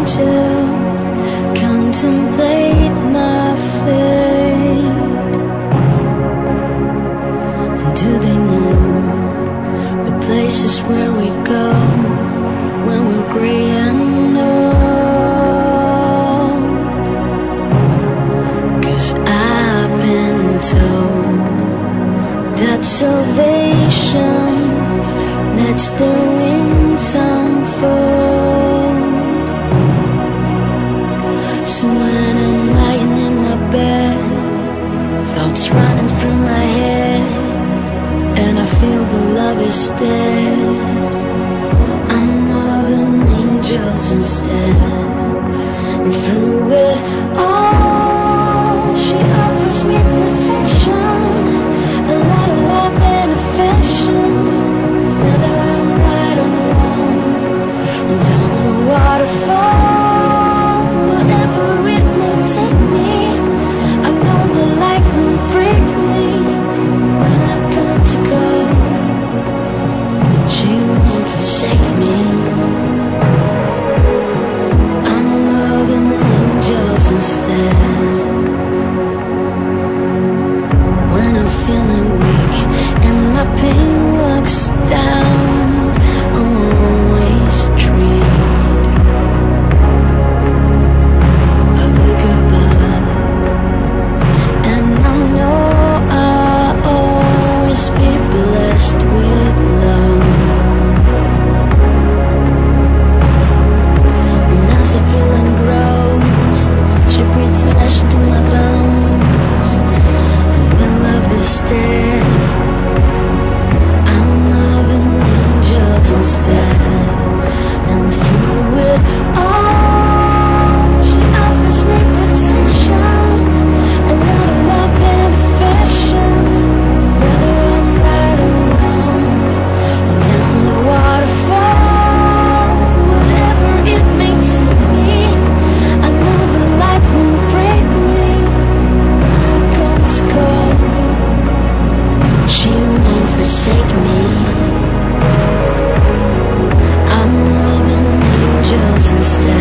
to contemplate my fate. And do they know the places where we go when we're gray and old? 'Cause I've been told that salvation lets the wings unfold. So when I'm lying in my bed, thoughts running through my head, and I feel the love is dead, I'm loving angels instead. And through it all, she offers me protection, a lot of love and affection, whether I'm right or wrong, and down the waterfall, whatever it may take me, I know the life won't break me. When I come to go, she won't forsake me. I'm loving angels instead. When I'm feeling weak and my pain walks down, I'm always dream. I look above, and I know I'll always be blessed with love. And as the feeling grows, she breathes flesh to my bones. And when love is dead, I'm loving angels instead. And through it all, she offers me protection, a lot of love and affection, whether I'm right or wrong, or down the waterfall, whatever it makes me, I know the life won't break me. When I come to go, she won't forsake me. I'm loving angels instead.